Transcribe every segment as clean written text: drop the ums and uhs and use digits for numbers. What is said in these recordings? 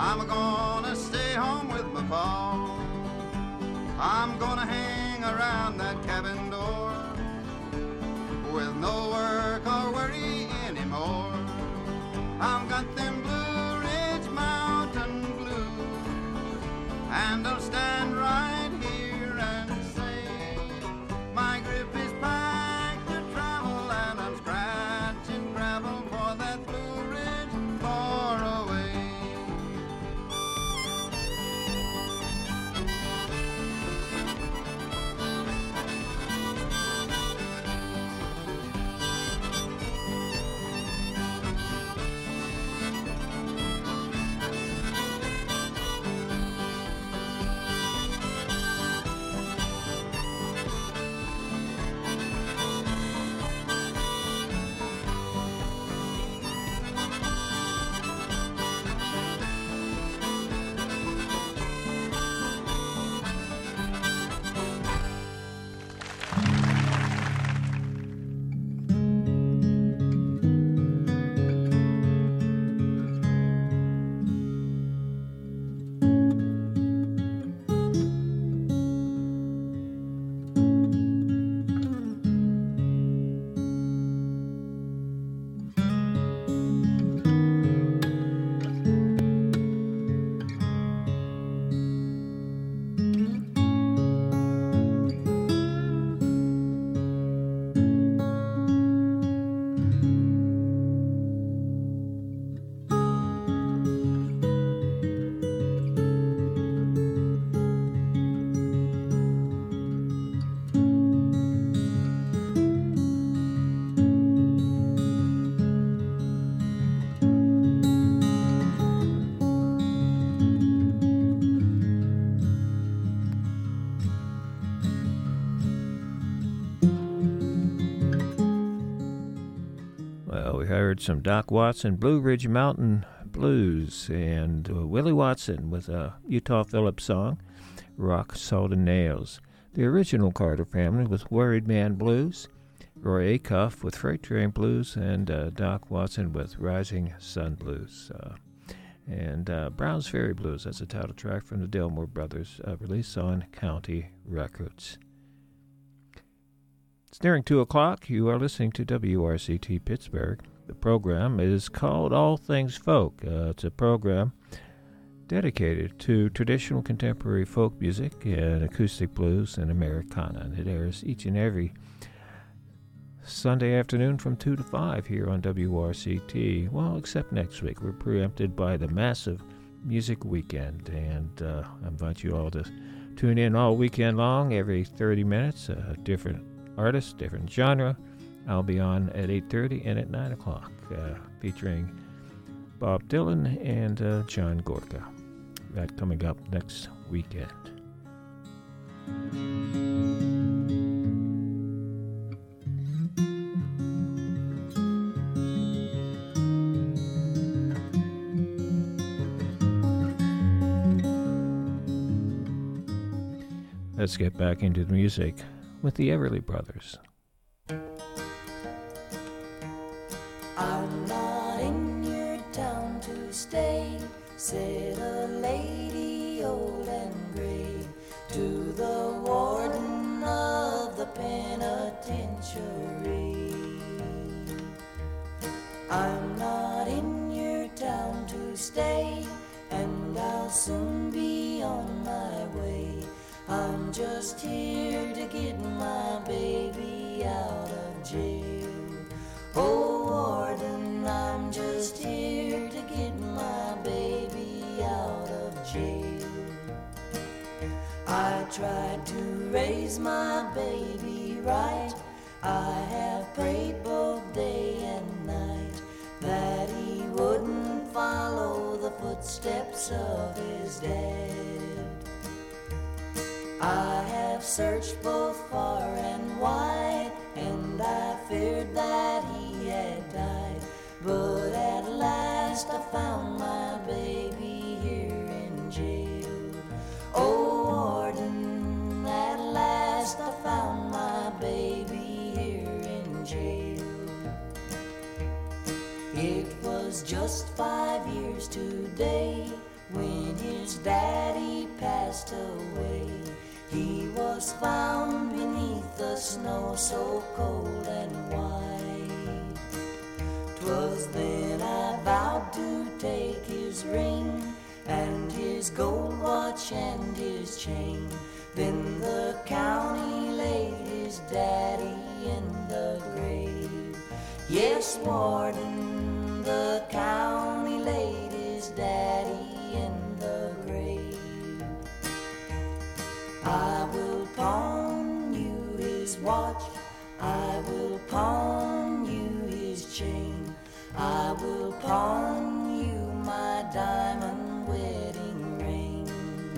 I'm gonna stay home with my pa. I'm gonna hang around that cabin door with no work or worry anymore. I've got them Blue Ridge Mountain blues, and I'll stand right here and say my grip is packed to travel, and I'm scratching gravel for that Blue Ridge far away. Some Doc Watson, Blue Ridge Mountain Blues, and Willie Watson with a Utah Phillips song, Rock, Salt, and Nails. The original Carter family with Worried Man Blues, Roy Acuff with Freight Train Blues, and Doc Watson with Rising Sun Blues. And Browns Ferry Blues, that's the title track from the Delmore Brothers, released on County Records. It's nearing 2 o'clock. You are listening to WRCT Pittsburgh. The program is called All Things Folk. It's a program dedicated to traditional contemporary folk music and acoustic blues and Americana. And it airs each and every Sunday afternoon from 2 to 5 here on WRCT. Well, except next week. We're preempted by the massive music weekend. And I invite you all to tune in all weekend long, every 30 minutes, a different artist, different genre. I'll be on at 8:30 and at 9 o'clock, featuring Bob Dylan and John Gorka. That coming up next weekend. Let's get back into the music with the Everly Brothers. I'm not in your town to stay, said a lady old and gray to the warden of the penitentiary. I'm not in your town to stay, and I'll soon be on my way. I'm just here to get my baby out of jail. Oh, warden, I'm just here to get my baby out of jail. I tried to raise my baby right. I have prayed both day and night that he wouldn't follow the footsteps of his dad. I have searched both far and wide, and I feared that he had died. But at last I found my baby here in jail. Oh, warden, at last I found my baby here in jail. It was just 5 years today when his daddy passed away. He was found beneath the snow so cold and white. 'Twas then I vowed to take his ring and his gold watch and his chain. Then the county laid his daddy in the grave. Yes, Warden, the county laid his daddy in the grave. I will pawn you his watch, I will pawn you his chain, I will pawn you my diamond wedding ring.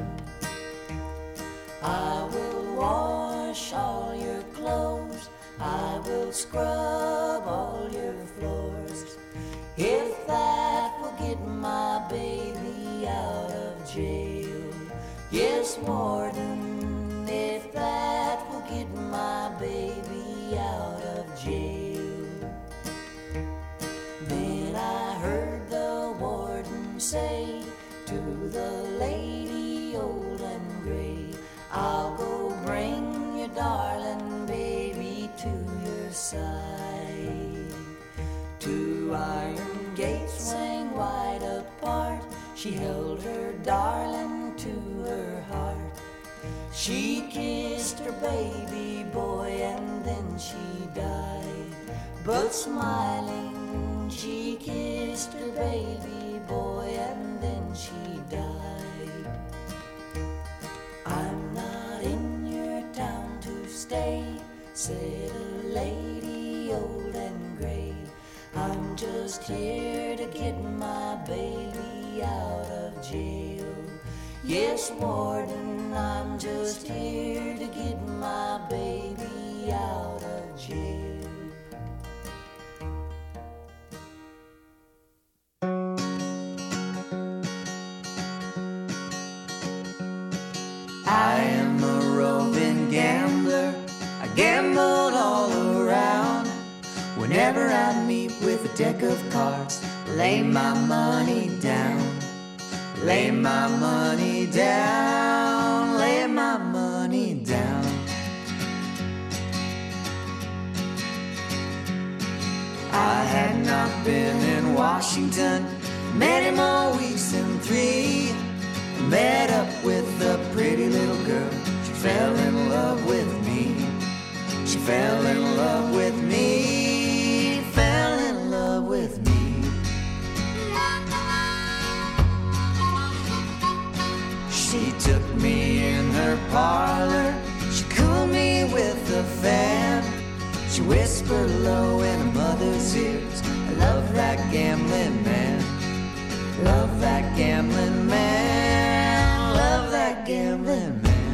I will wash all your clothes, I will scrub all your floors, if that will get my baby out of jail. Yes, Warden, if that will get my baby out of jail. Then I heard the warden say to the lady old and gray, I'll go bring your darling baby to your side. Two iron gates swang wide apart, she held her darling to her heart. She kissed her baby boy and then she died. But smiling, she kissed her baby boy and then she died. I'm not in your town to stay, said a lady old and gray. I'm just here to get my baby out of jail. Yes, Warden, I'm just here to get my baby out of jail. I am a roving gambler, I gambled all around. Whenever I meet with a deck of cards, lay my money down. Lay my money down, lay my money down. I had not been in Washington many more weeks than 3. I met up with a pretty little girl, she fell in love with me. She fell in love with me, fell in love with me. She took me in her parlor, she cooled me with a fan. She whispered low in her mother's ears, I love that gambling man. Love that gambling man, love that gambling man.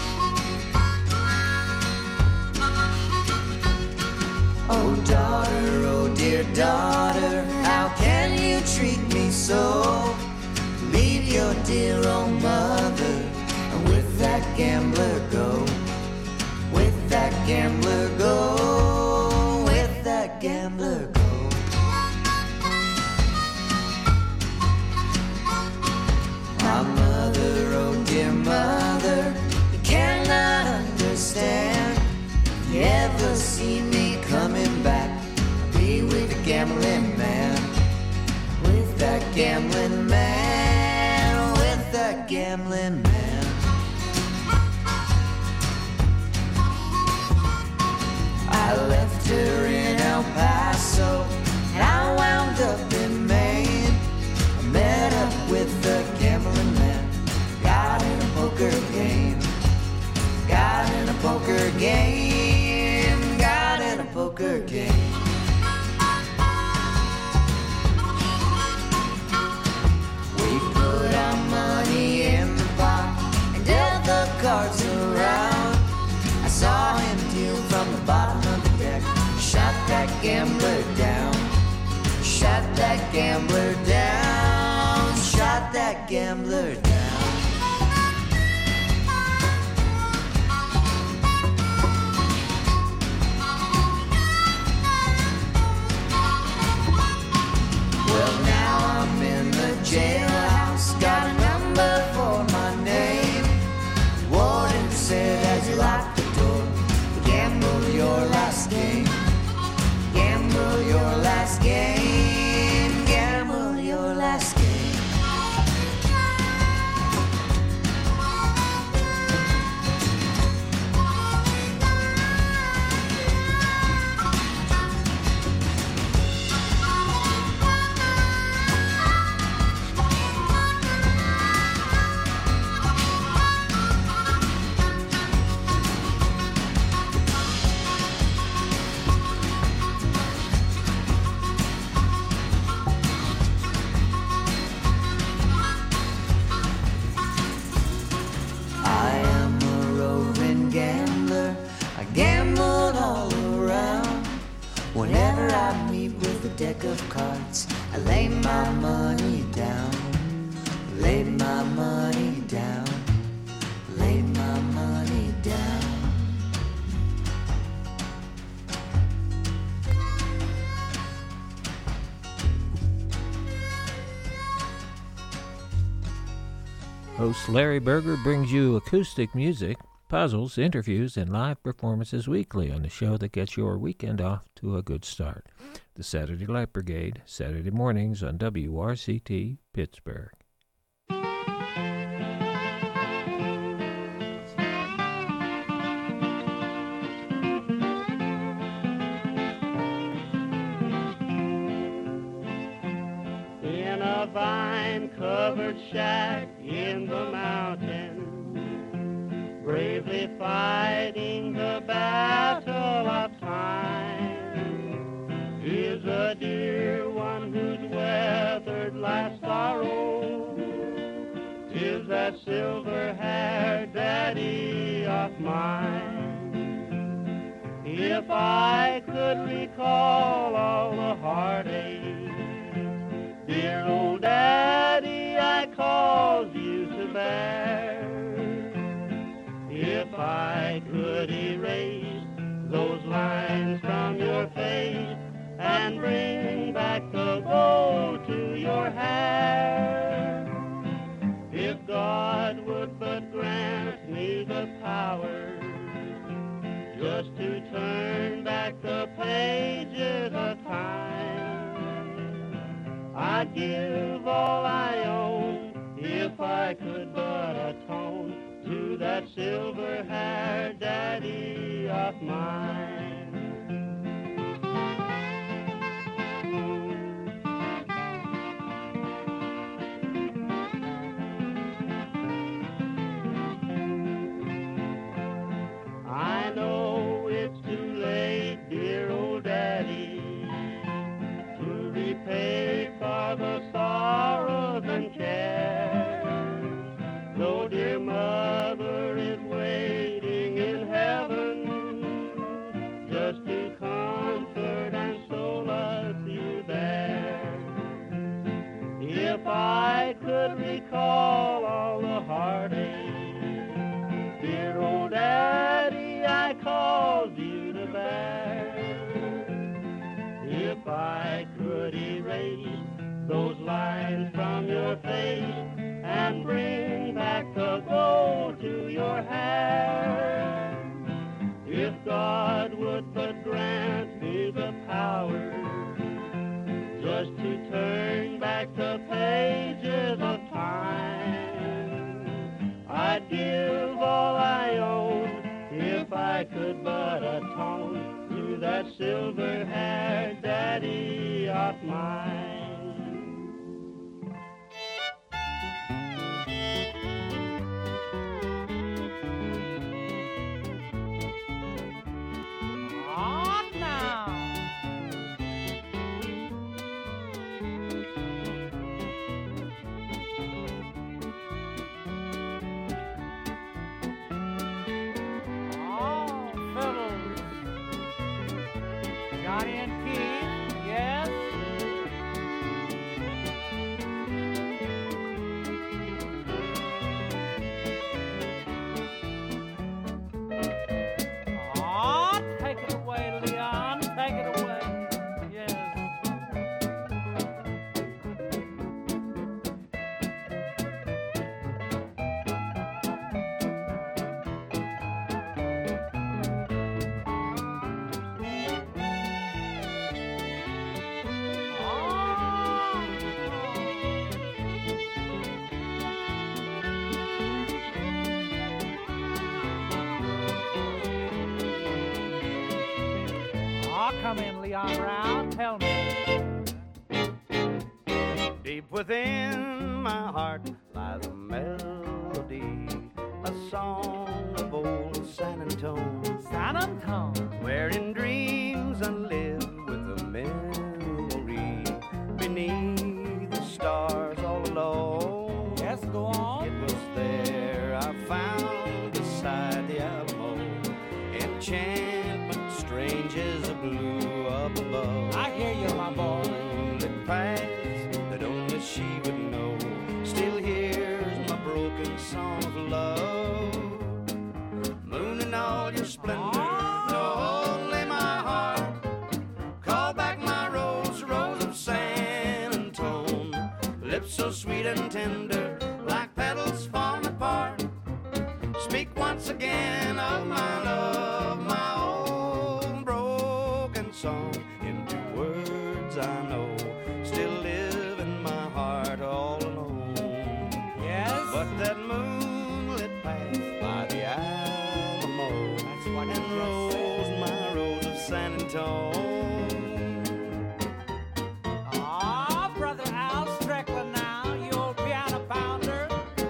Oh daughter, oh dear daughter, how can you treat me so? Leave your dear old mother and with that gambler go. With that gambler go, with that gambler go. My mother, oh dear mother, you cannot understand. If you ever see me coming back, I'll be with the gambling man. With that gambling man, with that gambling man. I left her in El Paso and I wound up in Maine. I met up with the gambling man, got in a poker game. Got in a poker game, got in a poker game. We put our money in the pot and dealt the cards around. I saw him deal from the bottom of the deck, shot that gambler down. Shot that gambler down, shot that gambler down. Well, now I'm in the jailhouse, got enough my money down, laid my money down, laid my money down. Host Larry Berger brings you acoustic music, puzzles, interviews, and live performances weekly on the show that gets your weekend off to a good start. The Saturday Light Brigade, Saturday mornings on WRCT Pittsburgh. In a vine-covered shack in the mountains, bravely fighting the battle of time, is a dear one who's weathered life's sorrow. 'Tis that silver-haired daddy of mine. If I could recall all the heartache, dear old daddy, I caused you to bear. If I could erase those lines from your face and bring back the gold to your hair, if God would but grant me the power just to turn back the pages of time, I'd give all I own if I could but atone to that silver-haired daddy of mine. I know it's too late, dear old daddy, to repay for the sorrows and cares. Though dear mother is waiting in heaven just to comfort and solace you there. If I could recall all the heartache, dear old daddy, I caused you to bear. If I could erase those lines from your face and bring back the gold to your hair, if God would but grant me the power just to turn back the pages of time, I'd give all I own if I could but atone to that silver-haired daddy of mine. Johnny and Keith, yes. Oh, take it away, Leon. Take it away. Yes. Come in, Leon Brown, tell me. Deep within my heart lies a melody, a song of old San Antone. San Antone. Where in dreams I live with a memory beneath the stars all alone. Yes, go on. It was there I found beside the Alamo enchantment strangers blue up above. I hear you, my boy. Moonlit paths that splendor. No, lay my heart, call back my rose, rose of San Antone. Lips so sweet and tender, like petals falling apart. Speak once again of my love, my old broken song, into words I know still live in my heart all alone. Yes. But that moonlit path by the Alamo, That's what you and just rose, my rose of San Antone. Ah, Brother Al Strickland now, you old piano pounder.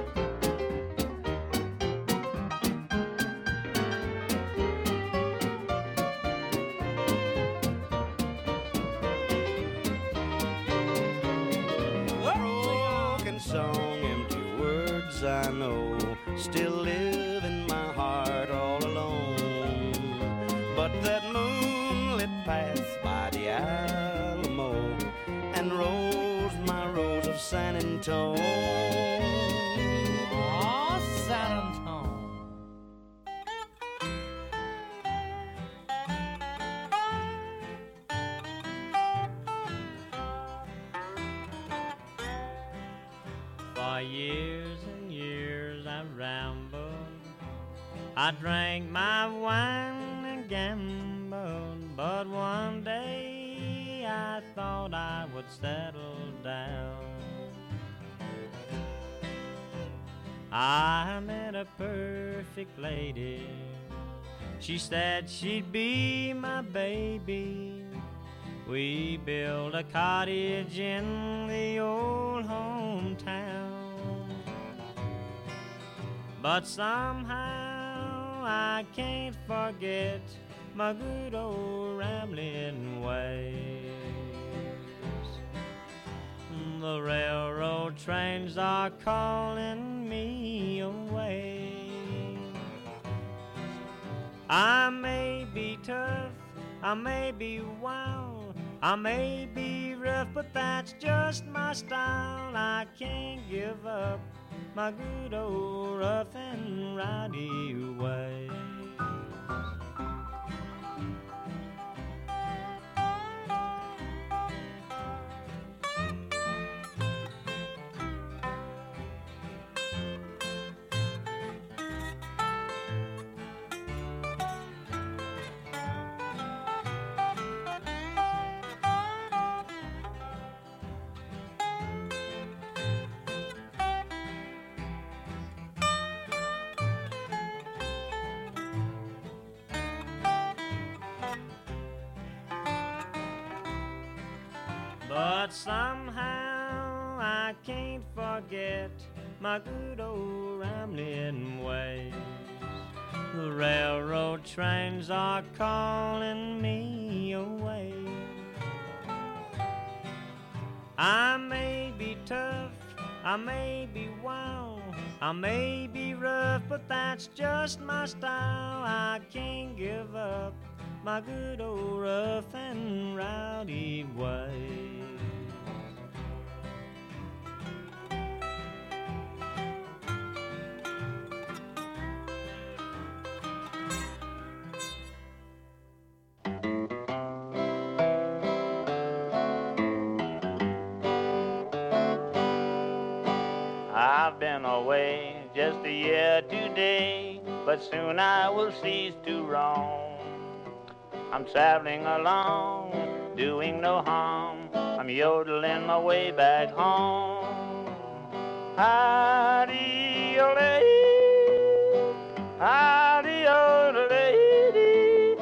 Broken song, empty words I know still live in my heart all alone. But that moonlit path by the Alamo, and rose, my rose of San Antone. Ah, San Antone. For years and years I rambled, I drank my wine and gambled, but one day I thought I would settle down. I met a perfect lady. She said she'd be my baby. We built a cottage in the old hometown. But somehow I can't forget my good old rambling ways. The railroad trains are calling me away. I may be tough, I may be wild, I may be rough, but that's just my style. I can't give up my good old rough and rowdy ways. But somehow I can't forget my good old rambling ways. The railroad trains are calling me away. I may be tough, I may be wild, I may be rough, but that's just my style. I can't give up my good old rough and rowdy ways. I've been away just a year today, but soon I will cease to roam. I'm traveling along, doing no harm. I'm yodeling my way back home. Howdy-o-lay, howdy-o-lady,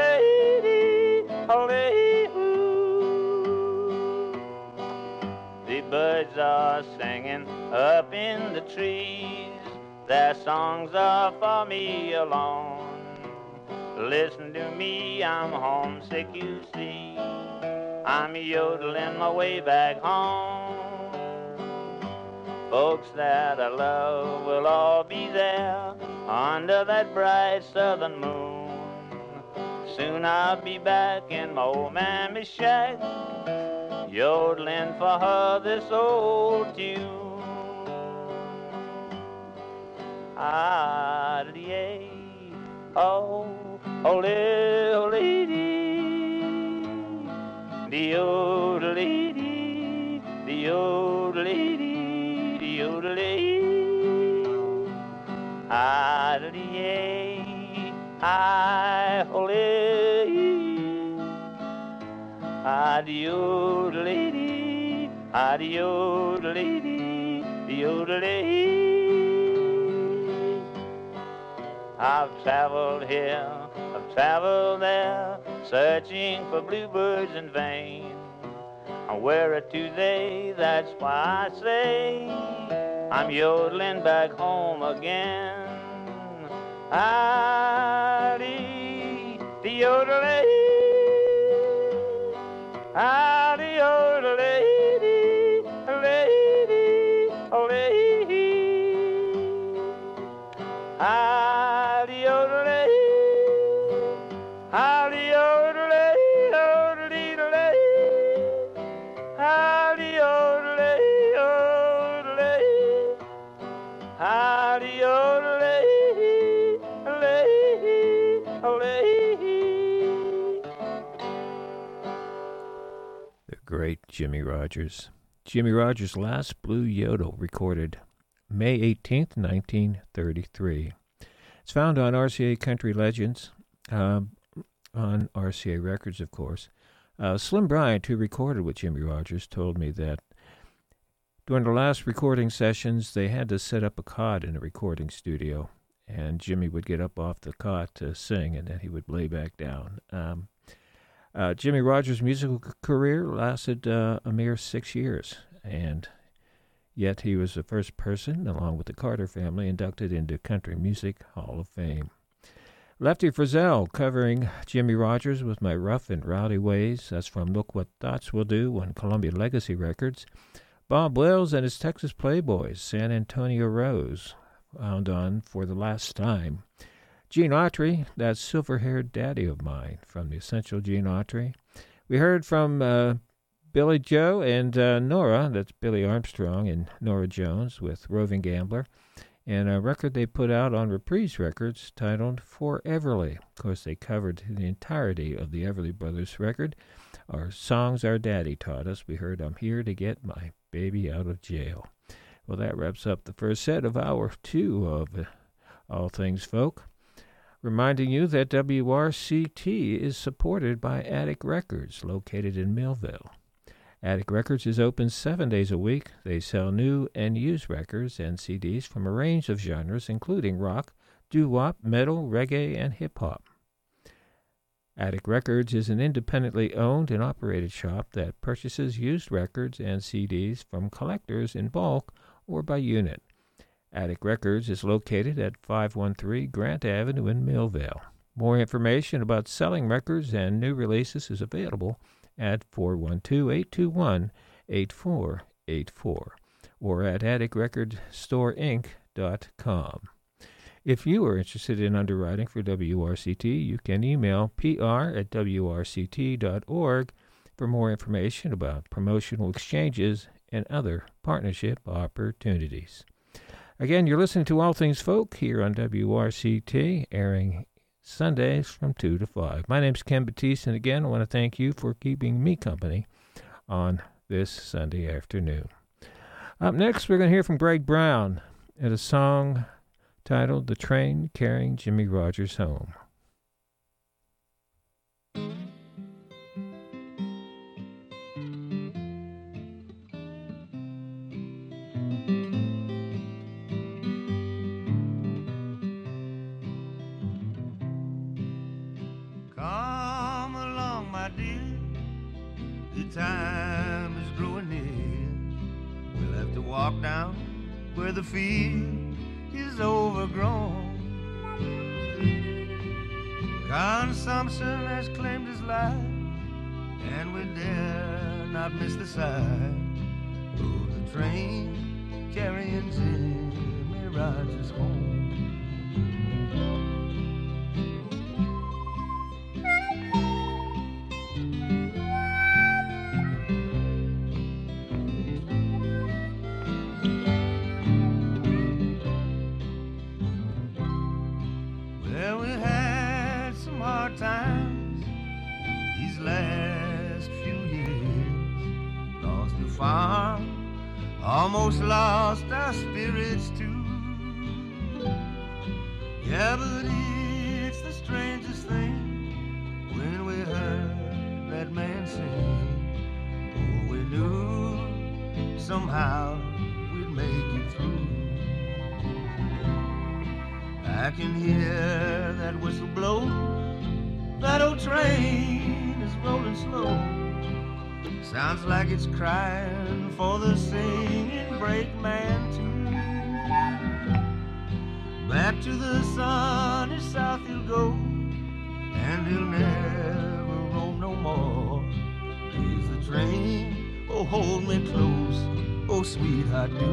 lady-o-lay-hoo. The birds are singing up in the trees. Their songs are for me alone. Listen to me, I'm homesick, you see. I'm yodeling my way back home. Folks that I love will all be there under that bright southern moon. Soon I'll be back in my old mammy's shack, yodeling for her this old tune. Ah-dee-ay, oh. ole, ole, the old lady, the old lady, the old lady. Idly, I ole, the old lady, the old lady, the old lady. I've traveled here, I've traveled there, searching for bluebirds in vain. Where to they? That's why I say I'm yodeling back home again. Ali, the yodeling, Ali, yodeling, lady, oh lady, Ali, yodeling, Ali, yodeling, yodeling, Ali, yodeling, yodeling, Ali, yodeling. The great Jimmie Rodgers. Jimmie Rodgers' last Blue Yodel, recorded May 18th, 1933. It's found on RCA Country Legends, on RCA Records, of course. Slim Bryant, who recorded with Jimmie Rodgers, told me that during the last recording sessions, they had to set up a cot in the recording studio, and Jimmy would get up off the cot to sing, and then he would lay back down. Jimmie Rodgers' musical career lasted a mere 6 years, and yet he was the first person, along with the Carter family, inducted into Country Music Hall of Fame. Lefty Frizzell covering Jimmie Rodgers with My Rough and Rowdy Ways. That's from Look What Thoughts Will Do on Columbia Legacy Records. Bob Wells and his Texas Playboys, San Antonio Rose, found on For the Last Time. Gene Autry, that silver-haired daddy of mine, from the Essential Gene Autry. We heard from Billy Joe and Nora, that's Billy Armstrong and Nora Jones with Roving Gambler, and a record they put out on Reprise Records titled For Everly. Of course, they covered the entirety of the Everly Brothers record. Our songs our daddy taught us. We heard I'm Here to Get My Baby Out of Jail. Well, that wraps up the first set of Hour 2 of All Things Folk. Reminding you that WRCT is supported by Attic Records, located in Millville. Attic Records is open 7 days a week. They sell new and used records and CDs from a range of genres, including rock, doo-wop, metal, reggae, and hip-hop. Attic Records is an independently owned and operated shop that purchases used records and CDs from collectors in bulk or by unit. Attic Records is located at 513 Grant Avenue in Millville. More information about selling records and new releases is available at 412-821-8484 or at atticrecordstorinc.com. If you are interested in underwriting for WRCT, you can email pr@wrct.org for more information about promotional exchanges and other partnership opportunities. Again, you're listening to All Things Folk here on WRCT, airing Sundays from 2 to 5. My name's Ken Batiste, and again, I want to thank you for keeping me company on this Sunday afternoon. Up next, we're going to hear from Greg Brown and a song titled The Train Carrying Jimmie Rodgers Home. Come along, my dear, the time is growing near. We'll have to walk down where the field is overgrown. Consumption has claimed his life, and we dare not miss the sight of the train carrying Jimmie Rodgers home. Well, we had some almost lost our spirits too. Yeah, but it's the strangest thing when we heard that man sing. Oh, we knew somehow we'd make it through. I can hear that whistle blow. That old train is rolling slow. Sounds like it's crying for the singing brakeman too. Back to the sunny south he'll go, and he'll never roam no more. Here's the train, oh hold me close, oh sweetheart do.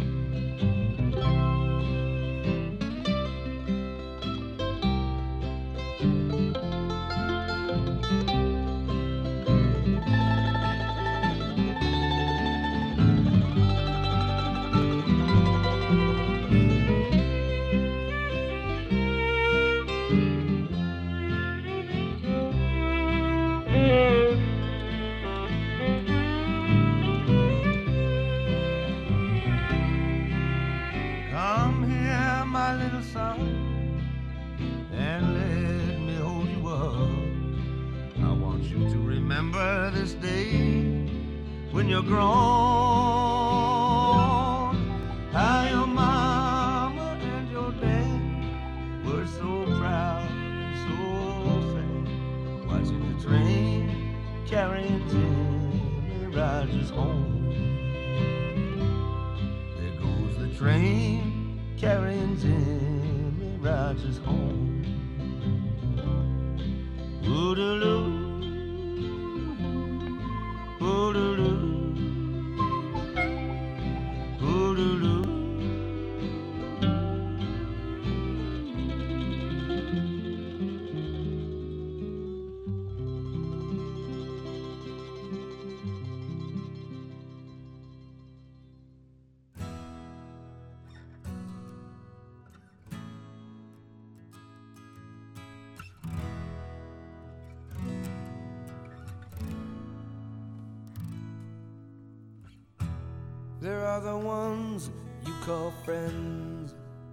There are the ones you call friends.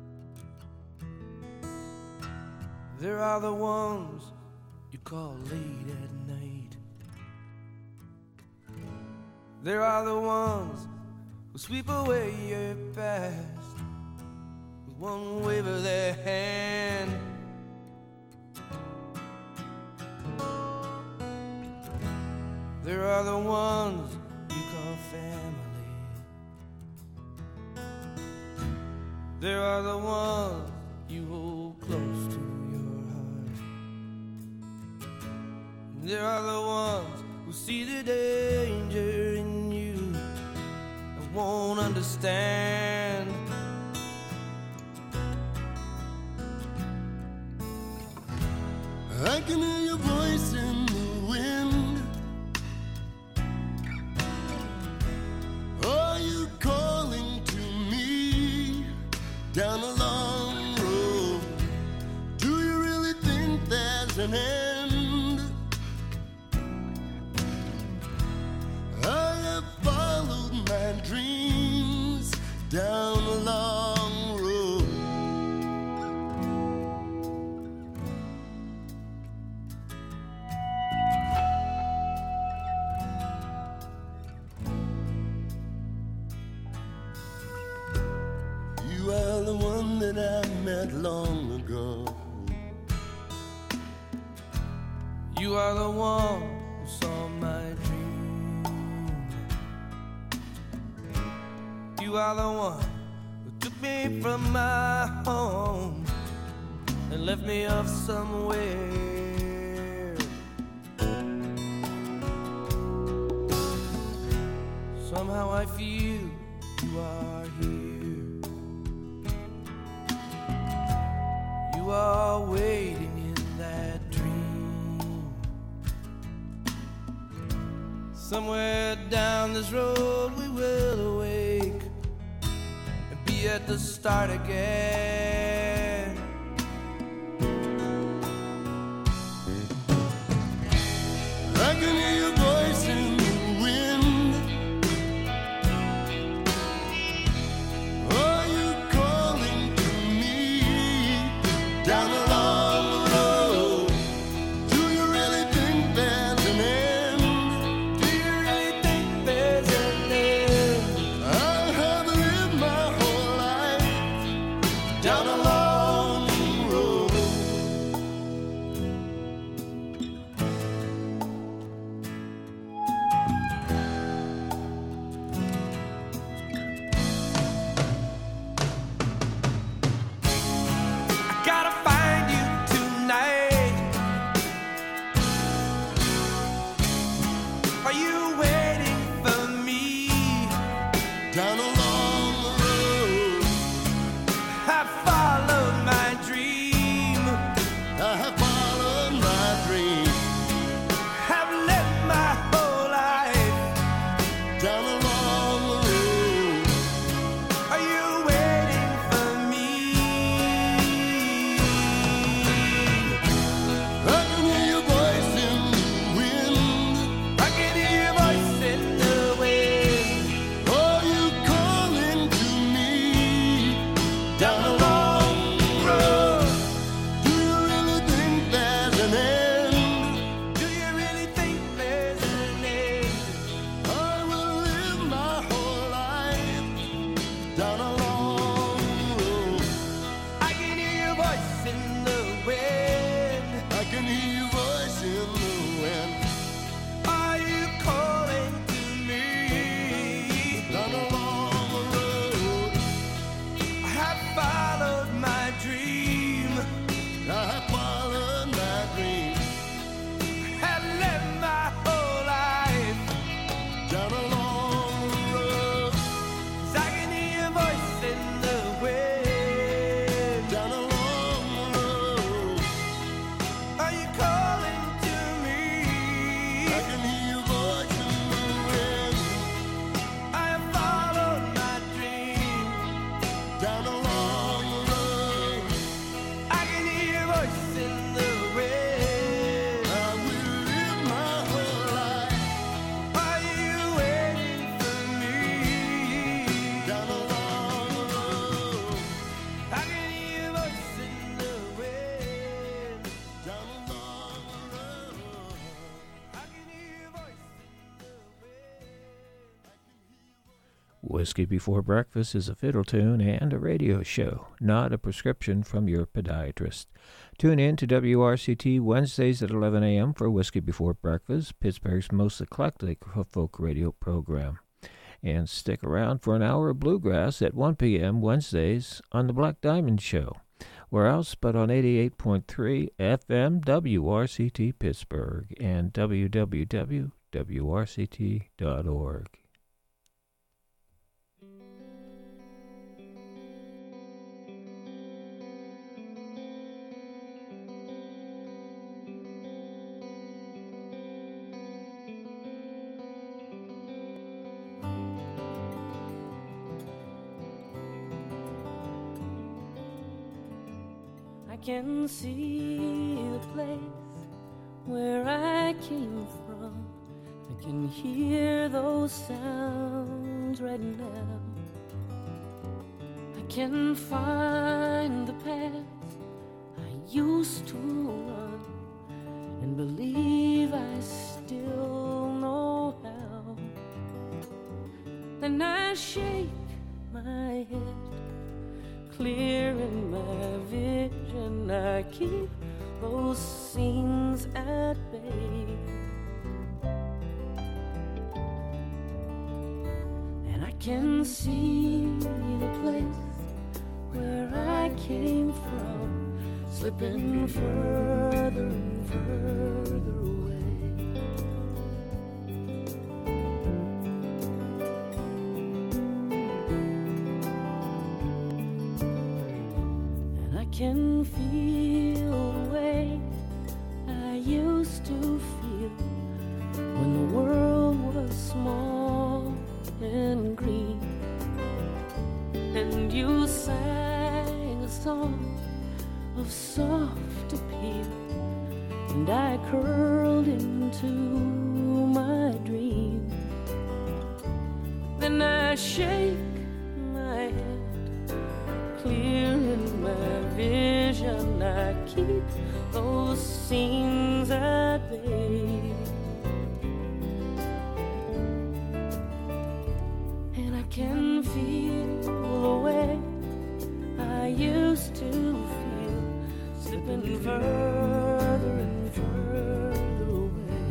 There are the ones you call late at night. There are the ones who sweep away your past with one wave of their hand. There are the ones you call family. There are the ones you hold close to your heart. And there are the ones who see the danger in you and won't understand. I can hear your voice in the wind. Are you calling to me down a long road? Do you really think there's an end? I have followed my dreams down a long road. You are the one that I met long ago. You are the one who saw my dream. You are the one who took me from my home and left me off somewhere. Somehow I feel you are here. You are waiting in that dream. Somewhere down this road we will awake and be at the start again. I can hear your voice in the wind. down a long road. I can hear your voice in the wind. I can hear your voice in the wind. Are you calling to me? Down a long road. I have followed my dream. I have followed my dream. Have lived my whole life. Down a long road. 'Cause I can hear your voice in the wind. Down a long road. Are you calling to me? I can hear your voice in the wind. I have followed my dream. Down a long road. I can hear your voice in the wind. I will live my whole life. Are you waiting for me? Down a long road. I can hear your voice in the wind. Down a long road. I can hear your voice in the wind. Whiskey Before Breakfast is a fiddle tune and a radio show, not a prescription from your podiatrist. Tune in to WRCT Wednesdays at 11 a.m. for Whiskey Before Breakfast, Pittsburgh's most eclectic folk radio program. And stick around for an hour of bluegrass at 1 p.m. Wednesdays on The Black Diamond Show. Where else but on 88.3 FM WRCT Pittsburgh and www.wrct.org. I can see the place where I came from. I can hear those sounds right now. I can find the path I used to run and believe I still know how. Then I shake my head, clear in my vision, I keep those scenes at bay. And I can see the place where I came from, slipping further and further away. Can feel the way I used to feel when the world was small and green, and you sang a song of soft appeal, and I curled into my dream. Then I shake my head, clear in my vision, I keep those scenes at bay. And I can feel the way I used to feel, slipping further and further away.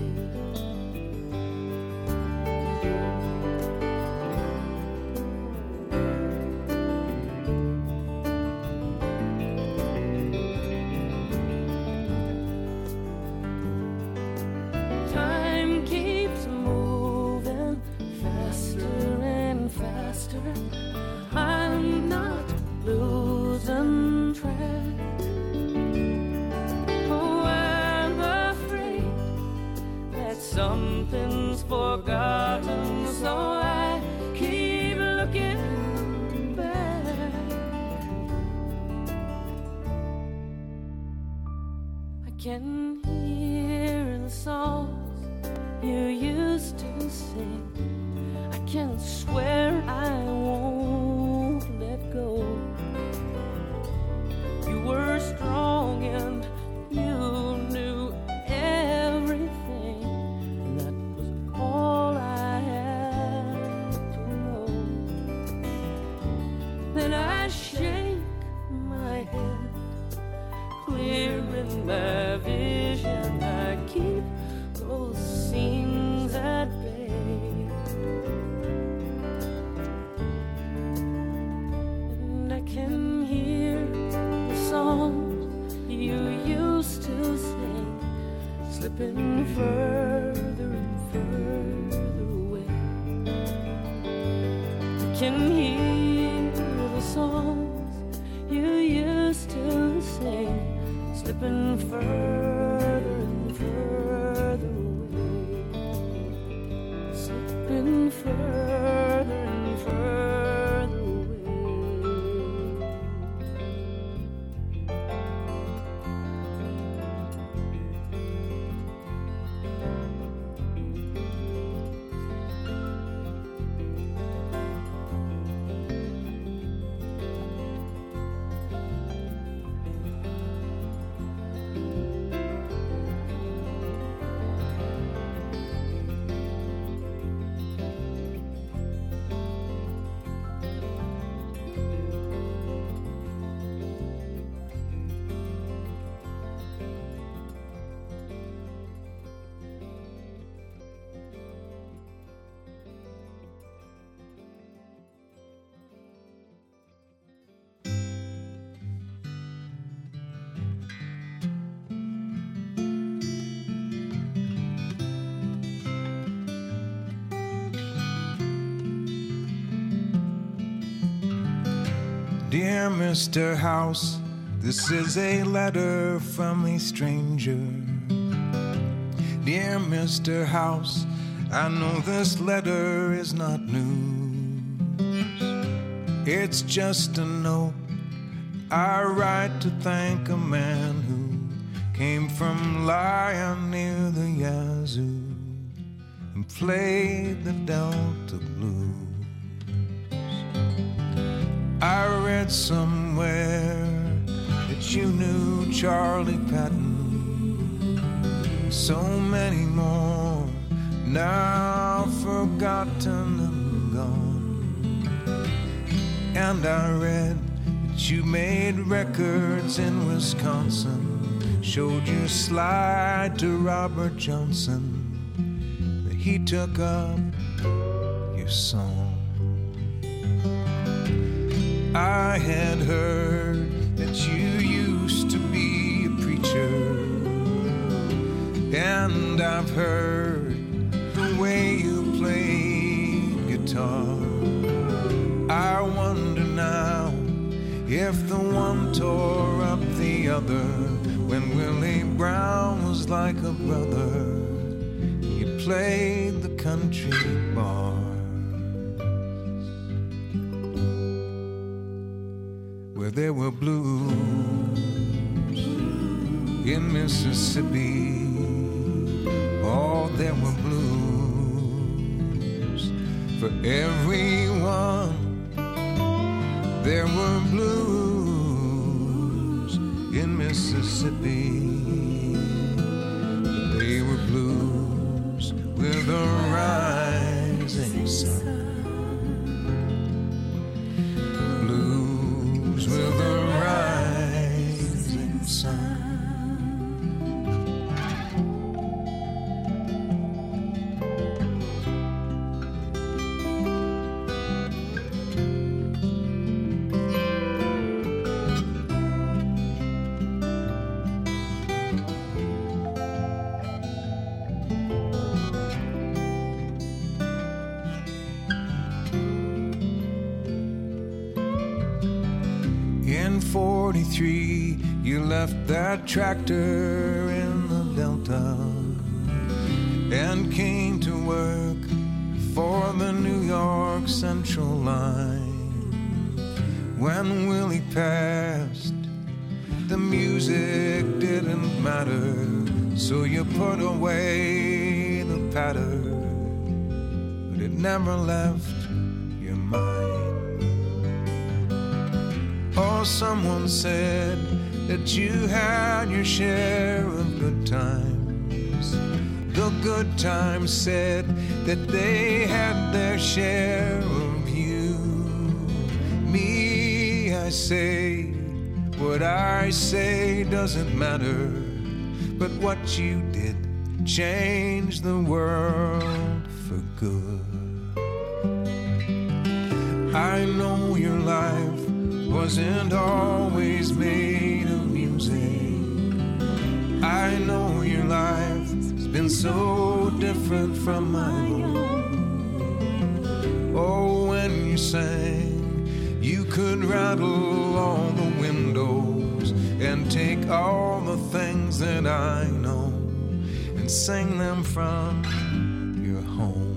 I'm not losing track. Oh, I'm afraid that something's forgotten, so I keep looking back. I can hear the songs you used to sing. I can swear I won't let go. You were strong and you knew everything, and that was all I had to know. Then I shake my head, clearing my vision. I keep those scenes at bay, and I can hear the songs you used to sing slipping further and further away. I can hear the songs you used to sing slipping further and further away, slipping further and further away. Dear Mr. House, this is a letter from a stranger. Dear Mr. House, I know this letter is not news. It's just a note I write to thank a man who came from lying near the Yazoo and played the Delta Blues. I read somewhere that you knew Charlie Patton, so many more now forgotten and gone. And I read that you made records in Wisconsin, showed your slide to Robert Johnson, that he took up your song. I had heard that you used to be a preacher, and I've heard the way you played guitar. I wonder now if the one tore up the other when Willie Brown was like a brother. You played the country bar where there were blues in Mississippi. Oh, there were blues for everyone. There were blues in Mississippi. They were blues with a rising sun. Blues with a rising sun. In 43, you left that tractor in the Delta and came to work for the New York Central line. When Willie passed, the music didn't matter, so you put away the pattern, but it never left your mind. Oh, someone said that you had your share of good times. The good times said that they had their share of you. Me I say, what I say doesn't matter, but what you did changed the world for good. I know your life wasn't always made of music. I know your life has been so different from mine. Oh, when you sang, you could rattle all the windows and take all the things that I know and sing them from your home.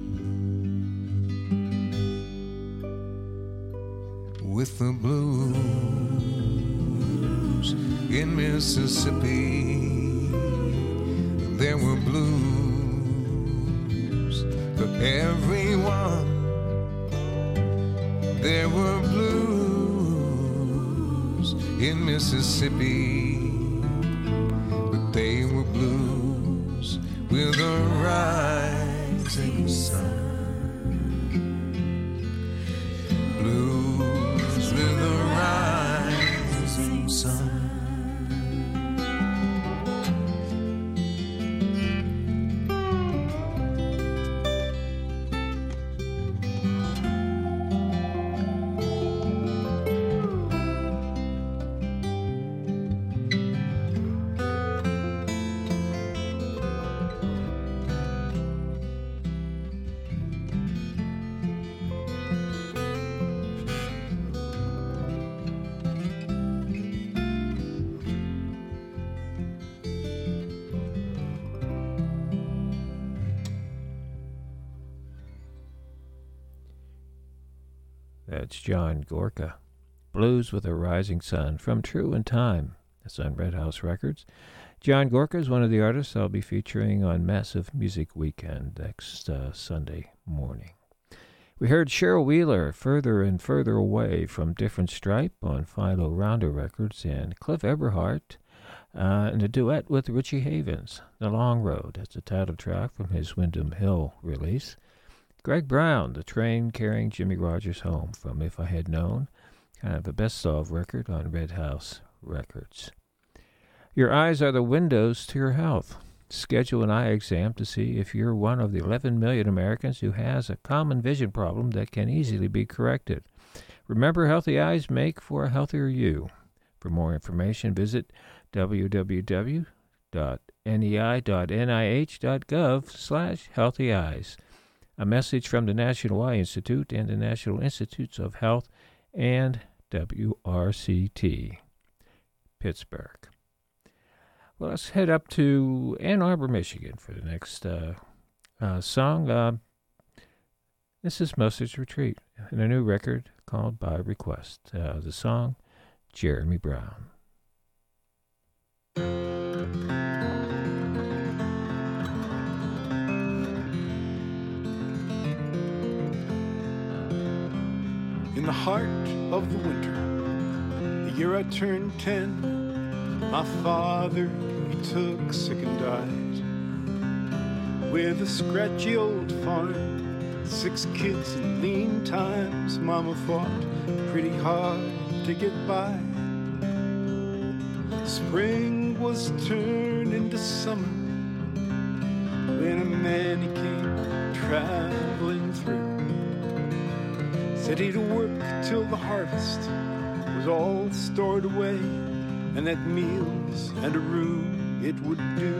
With the blues in Mississippi, there were blues for everyone. There were blues in Mississippi, but they were blues with a rising sun. Blues with a rising sun. That's John Gorka. Blues with a Rising Sun from True in Time. That's on Red House Records. John Gorka is one of the artists I'll be featuring on Massive Music Weekend next Sunday morning. We heard Cheryl Wheeler, Further and Further Away from Different Stripe on Philo Rounder Records, and Cliff Eberhardt in a duet with Richie Havens, The Long Road. That's the title track from his Windham Hill release. Greg Brown, The Train Carrying Jimmy Rogers Home from If I Had Known, kind of a best-of record on Red House Records. Your eyes are the windows to your health. Schedule an eye exam to see if you're one of the 11 million Americans who has a common vision problem that can easily be corrected. Remember, healthy eyes make for a healthier you. For more information, visit www.nei.nih.gov/healthyeyes. A message from the National Eye Institute and the National Institutes of Health and WRCT, Pittsburgh. Well, let's head up to Ann Arbor, Michigan for the next song. This is Mustard's Retreat and a new record called By Request. The song, Jeremy Brown. In the heart of the winter, the year I turned 10, my father, he took sick and died. With a scratchy old farm, 6 kids in lean times, Mama fought pretty hard to get by. Spring was turned into summer when a man he came traveling through. Said he'd work till the harvest was all stored away, and that meals and a room it would do.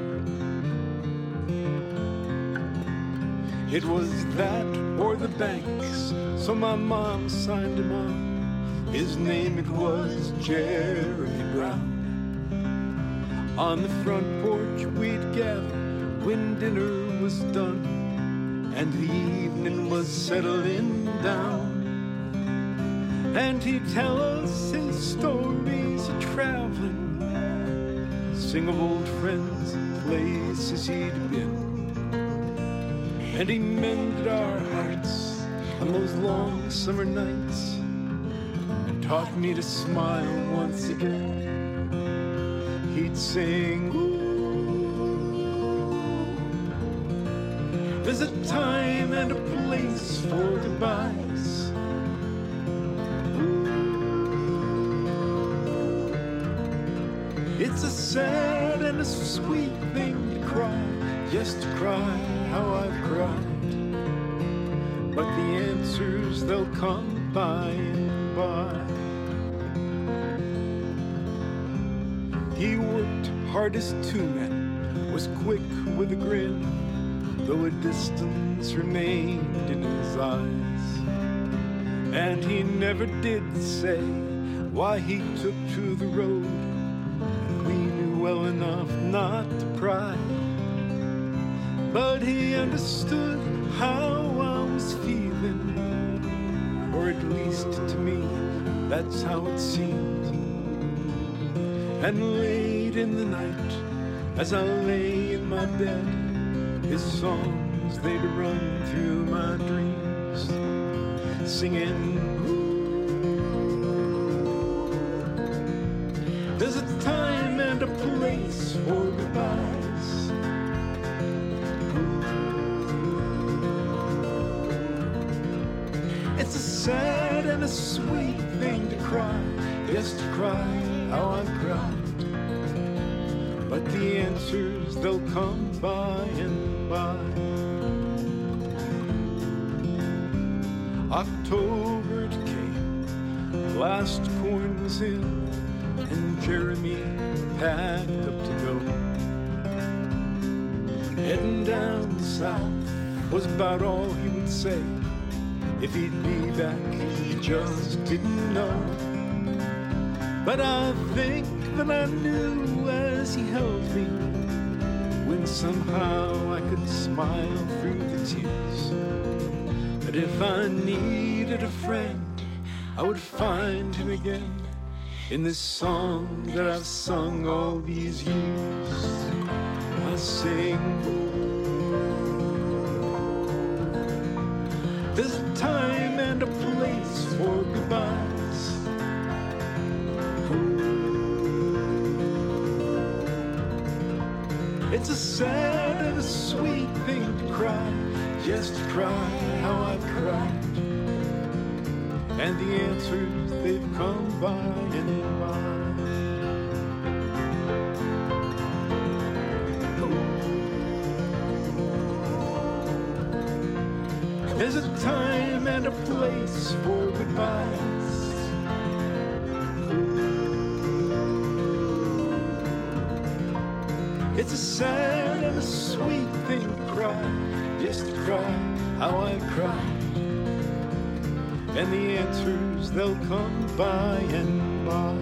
It was that or the banks, so my mom signed him on. His name it was Jeremy Brown. On the front porch we'd gather when dinner was done, and the evening was settling down. And he'd tell us his stories of traveling, sing of old friends and places he'd been. And he mended our hearts on those long summer nights and taught me to smile once again. He'd sing, ooh, there's a time and a place for goodbyes. Ooh, It's a sad and a sweet thing to cry, just to cry how I've cried. But the answers, they'll come by and by. He worked hard as two men, was quick with a grin, though a distance remained in his eyes. And he never did say why he took to the road, and we knew well enough not to pry. But he understood how I was feeling, or at least to me, that's how it seemed. And late in the night, as I lay in my bed, his songs, they'd run through my dreams, singing, there's a time and a place for goodbyes. It's a sad and a sweet thing to cry, just to cry how I've cried. But the answers, they'll come by and by. October it came, last corn was in, and Jeremy packed up to go. Heading down south was about all he would say. If he'd be back, he just didn't know. But I think that I knew as he held me, when somehow I could smile through the tears, that if I needed a friend, I would find him again in this song that I've sung all these years. I sing, there's a time and a place for goodbyes. It's a sad and a sweet thing to cry, just to cry how I've cried. And the answers, they've come by and by. There's a time and a place for goodbyes. It's a sad and a sweet thing to cry, just to cry how I've cried. And the answers, they'll come by and by.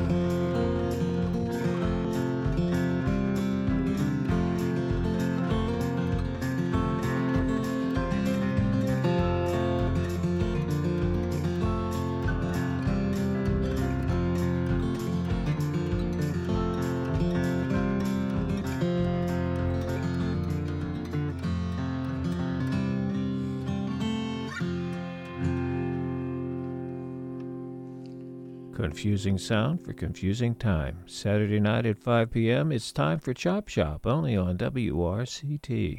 Confusing sound for confusing time. Saturday night at 5 p.m., it's time for Chop Shop, only on WRCT.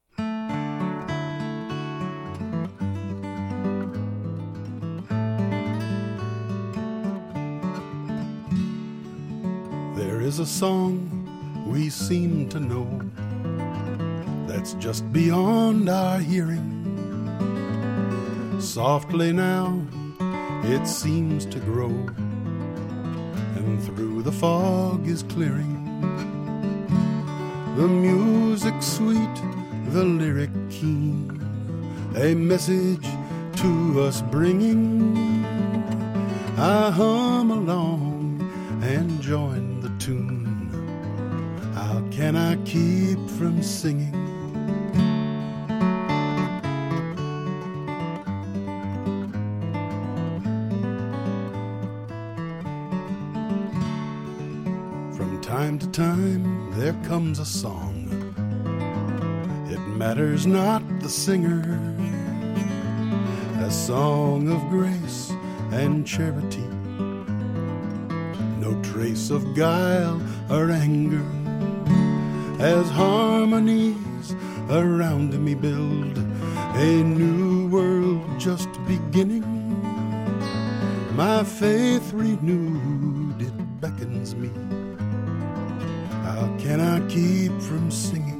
There is a song we seem to know that's just beyond our hearing. Softly now it seems to grow, and through the fog is clearing. The music sweet, the lyric keen, a message to us bringing. I hum along and join the tune. How can I keep from singing? Time to time there comes a song. It matters not the singer, a song of grace and charity, no trace of guile or anger. As harmonies around me build a new world just beginning, my faith renewed, it beckons me. How can I keep from singing?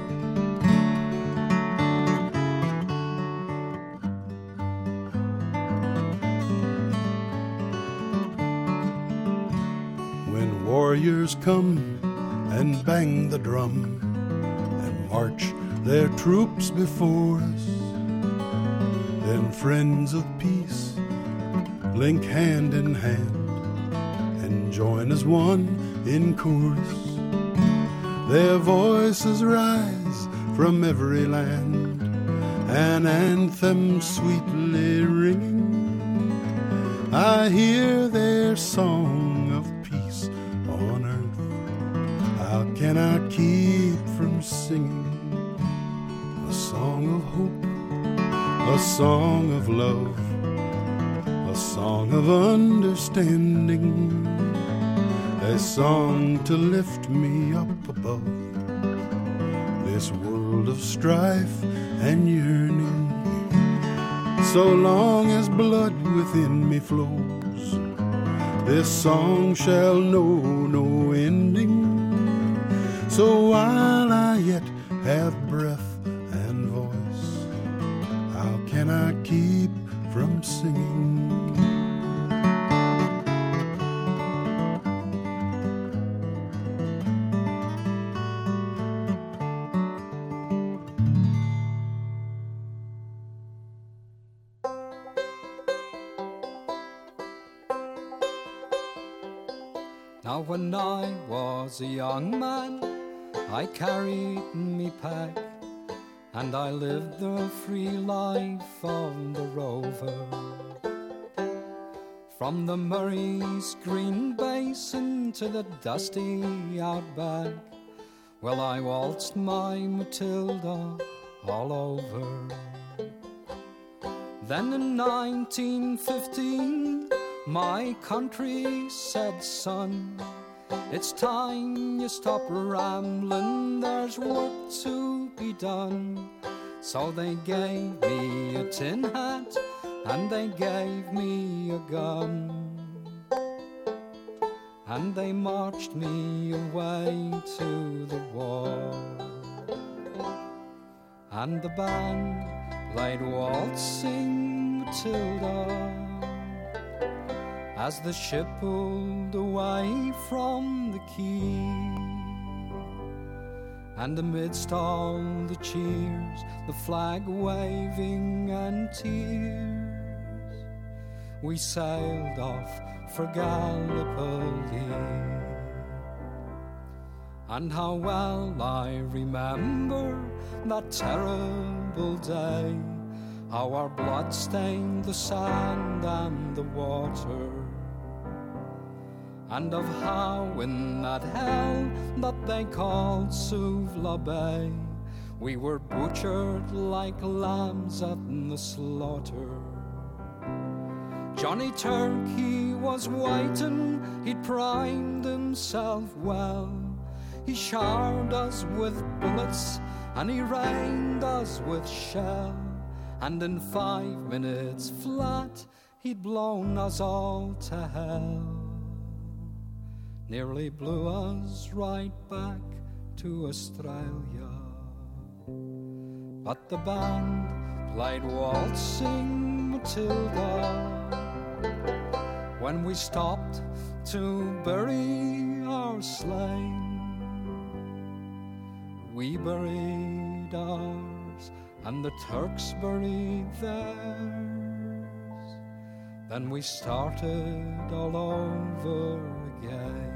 When warriors come and bang the drum and march their troops before us, then friends of peace link hand in hand and join as one in chorus. Their voices rise from every land, an anthem sweetly ringing. I hear their song of peace on earth. How can I keep from singing a song of hope, a song of love, a song of understanding, a song to lift me up above this world of strife and yearning. So long as blood within me flows, this song shall know no ending. So while I yet have breath and voice, how can I keep from singing? Now when I was a young man, I carried me pack, and I lived the free life of the rover. From the Murray's green basin to the dusty outback, well, I waltzed my Matilda all over. Then in 1915, my country said, son, it's time you stop rambling, there's work to be done. So they gave me a tin hat and they gave me a gun, and they marched me away to the war. And the band played waltzing Matilda as the ship pulled away from the quay. And amidst all the cheers, the flag waving and tears, we sailed off for Gallipoli. And how well I remember that terrible day, how our blood stained the sand and the water, and of how in that hell that they called Suvla Bay, we were butchered like lambs at the slaughter. Johnny Turk, he was waiting, he'd primed himself well. He showered us with bullets and he rained us with shell, and in 5 minutes flat he'd blown us all to hell. Nearly blew us right back to Australia. But the band played waltzing Matilda when we stopped to bury our slain. We buried ours and the Turks buried theirs. Then we started all over again.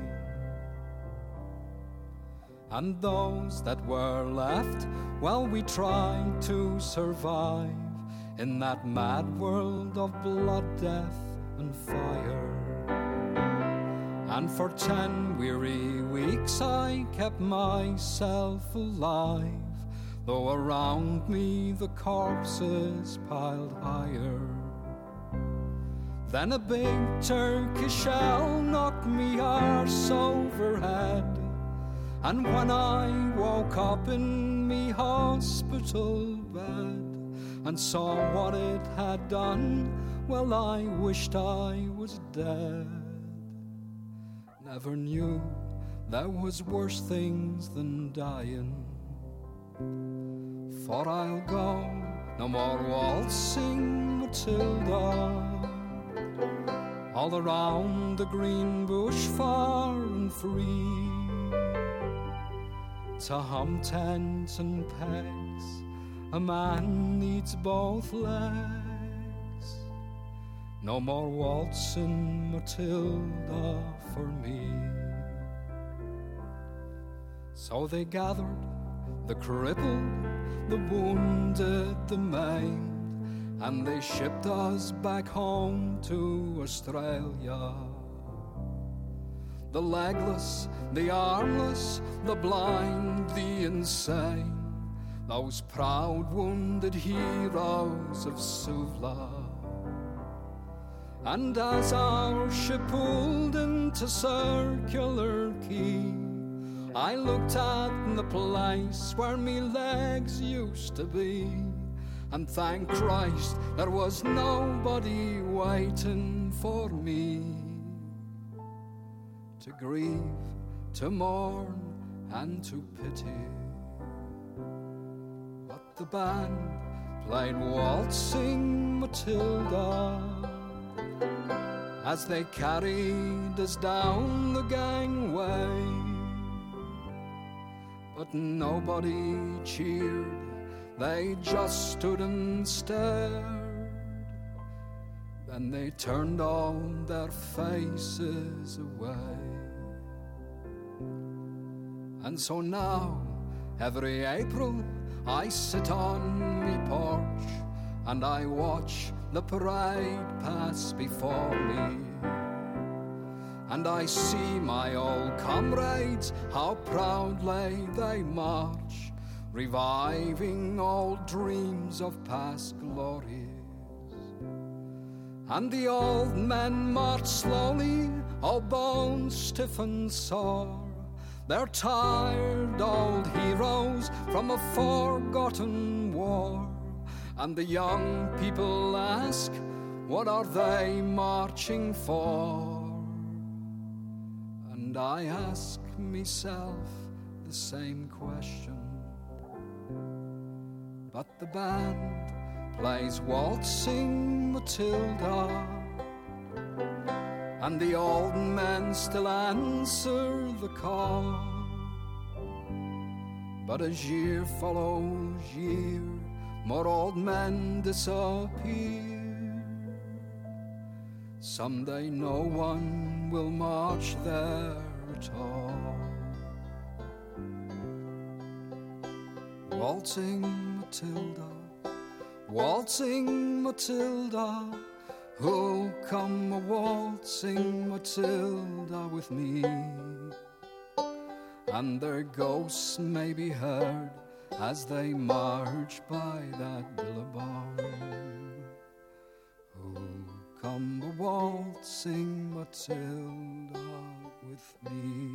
And those that were left, well, we tried to survive in that mad world of blood, death and fire. And for 10 weary weeks I kept myself alive, though around me the corpses piled higher. Then a big Turkish shell knocked me arse overhead, and when I woke up in me hospital bed and saw what it had done, well, I wished I was dead. Never knew there was worse things than dying. For I'll go no more waltzing Matilda, all around the green bush far and free, to hum tents and pegs a man needs both legs. No more waltzing Matilda for me. So they gathered the crippled, the wounded, the maimed, and they shipped us back home to Australia. The legless, the armless, the blind, the insane, those proud wounded heroes of Suvla. And as our ship pulled into Circular Quay, I looked at the place where me legs used to be, and thank Christ there was nobody waiting for me to grieve, to mourn, and to pity. But the band played Waltzing Matilda as they carried us down the gangway. But nobody cheered, they just stood and stared. Then they turned all their faces away. And so now, every April, I sit on me porch and I watch the parade pass before me. And I see my old comrades, how proudly they march, reviving old dreams of past glories. And the old men march slowly, all bones stiff and sore. They're tired old heroes from a forgotten war. And the young people ask, what are they marching for? And I ask myself the same question. But the band plays Waltzing Matilda, and the old men still answer the call. But as year follows year, more old men disappear. Someday no one will march there at all. Waltzing Matilda, waltzing Matilda, who'll come a-waltzing Matilda with me? And their ghosts may be heard as they march by that billabong. Who'll come a-waltzing Matilda with me?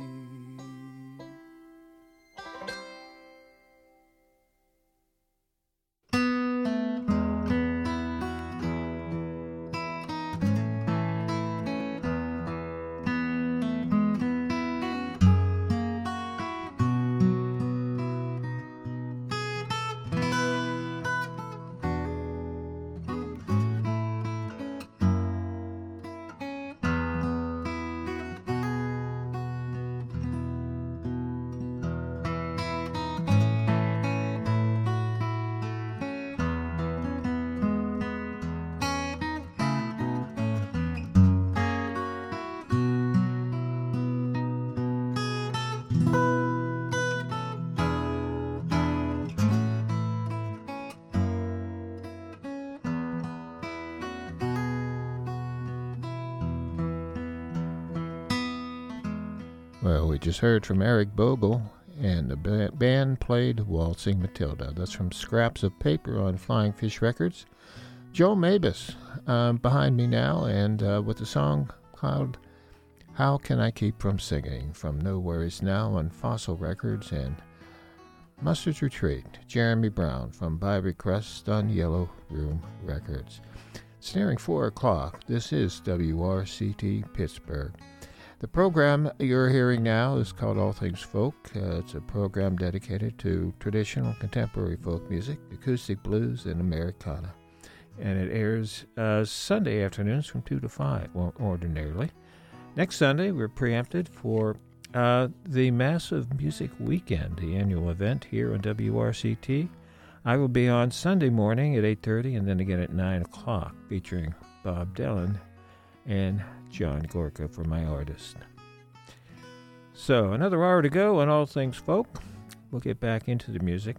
Well, we just heard from Eric Bogle, and the band played Waltzing Matilda. That's from Scraps of Paper on Flying Fish Records. Joe Mabus behind me now, and with the song called How Can I Keep From Singing, from No Worries Now on Fossil Records, and Mustard's Retreat, Jeremy Brown from By Request on Yellow Room Records. It's nearing 4 o'clock. This is WRCT Pittsburgh. The program you're hearing now is called All Things Folk. It's a program dedicated to traditional contemporary folk music, acoustic blues, and Americana. And it airs Sunday afternoons from 2 to 5, ordinarily. Next Sunday, we're preempted for the Massive Music Weekend, the annual event here on WRCT. I will be on Sunday morning at 8:30 and then again at 9 o'clock, featuring Bob Dylan and John Gorka for my artist. So, another hour to go on All Things Folk. We'll get back into the music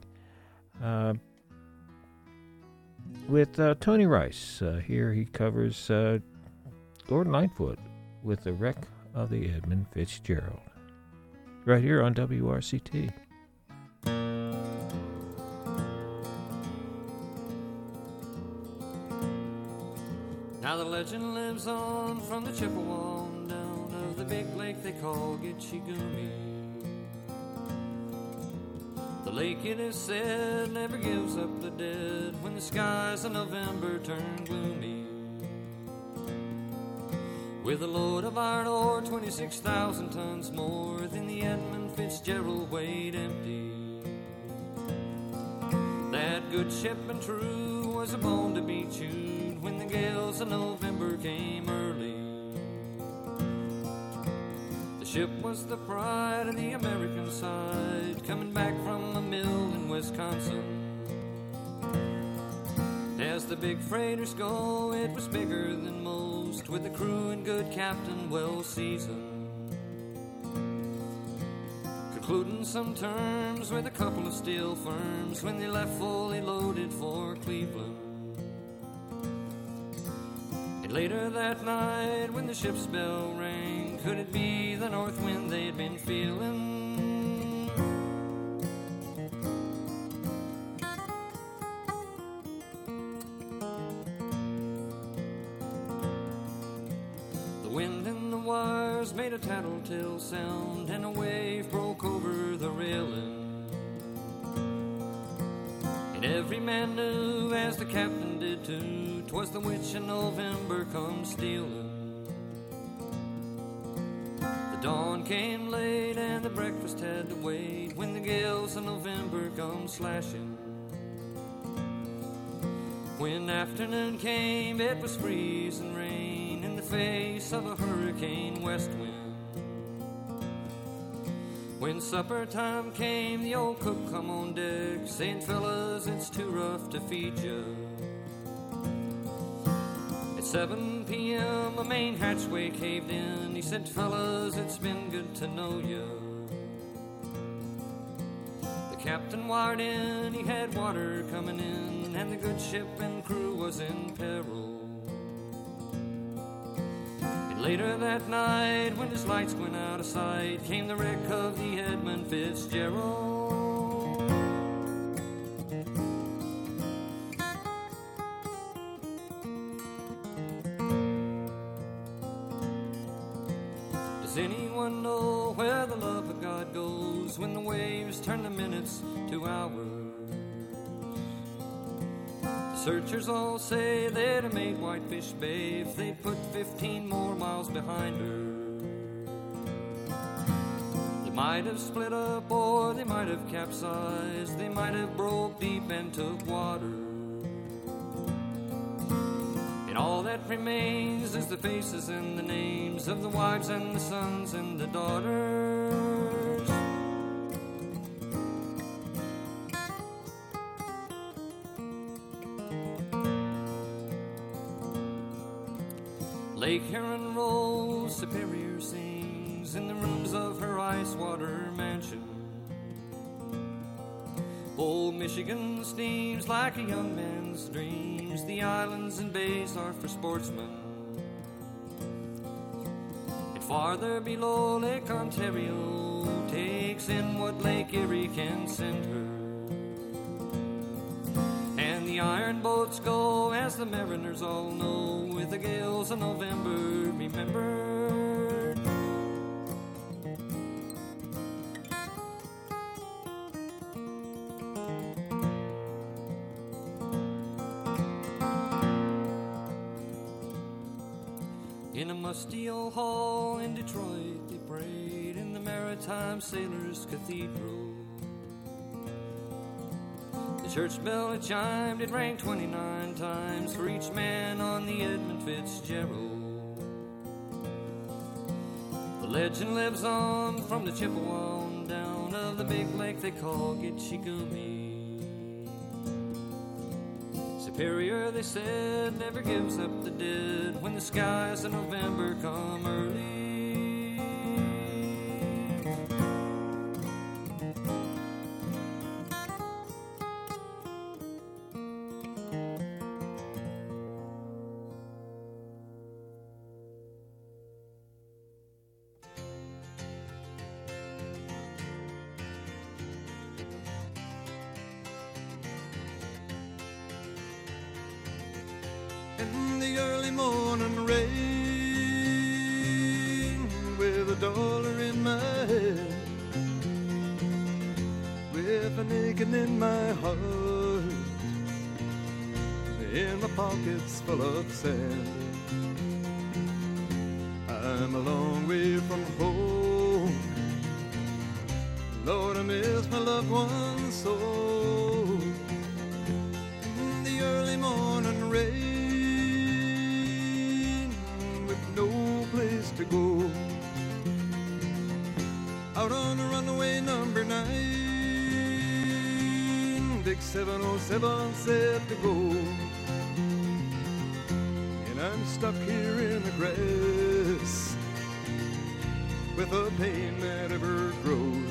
with Tony Rice. Here he covers Gordon Lightfoot with The Wreck of the Edmund Fitzgerald. Right here on WRCT. Now the legend lives on from the Chippewa down of the big lake they call Gitchigumi. The lake, it is said, never gives up the dead when the skies in November turn gloomy. With a load of iron ore, 26,000 tons more than the Edmund Fitzgerald weighed empty. That good ship and true was a bone to be chewed when the gales of November came early. The ship was the pride of the American side, coming back from a mill in Wisconsin. As the big freighters go, it was bigger than most, with a crew and good captain well seasoned. Concluding some terms with a couple of steel firms when they left fully loaded for Cleveland. And later that night when the ship's bell rang, could it be the north wind they'd been feeling? The wind in the wires made a tattletale sound, and a wave broke over the railing. And every man knew, as the captain did too, 'twas the witch in November come stealing. The dawn came late and the breakfast had to wait when the gales of November come slashing. When afternoon came, it was freezing rain in the face of a hurricane west wind. When supper time came, the old cook come on deck, saying, "Fellas, it's too rough to feed you." At 7 p.m., a main hatchway caved in. He said, "Fellas, it's been good to know you." The captain wired in, he had water coming in, and the good ship and crew was in peril. Later that night, when his lights went out of sight, came the wreck of the Edmund Fitzgerald. Does anyone know where the love of God goes when the waves turn the minutes to hours? Searchers all say they'd have made Whitefish Bay if they'd put 15 more miles behind her. They might have split up or they might have capsized. They might have broke deep and took water. And all that remains is the faces and the names of the wives and the sons and the daughters. Lake Huron rolls, Superior sings in the rooms of her ice-water mansion. Old Michigan steams like a young man's dreams. The islands and bays are for sportsmen. And farther below, Lake Ontario takes in what Lake Erie can send her. And the iron boats go, as the mariners all know, with the gales of November remembered. In a musty old hall in Detroit, they prayed in the Maritime Sailors' Cathedral. The church bell had chimed, it rang 29 times for each man on the Edmund Fitzgerald. The legend lives on from the Chippewa on down of the big lake they call Gitche-Gumee. Superior, they said, never gives up the dead when the skies in November come early. In the early morning rain, with $1 in my hand, with an aching in my heart, in my pockets full of sand. I'm a long way from home, Lord, I miss my loved ones so. In the early morning rain, no place to go, out on the runaway number 9, big 707 set to go, and I'm stuck here in the grass with a pain that ever grows.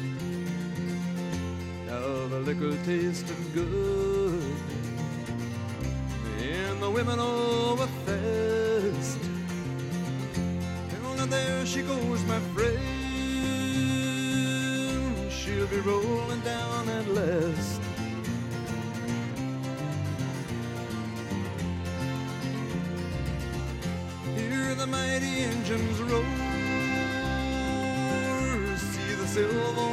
Now the liquor tasted good and the women all were fast. There she goes, my friend, she'll be rolling down at last. Hear the mighty engines roar, see the silver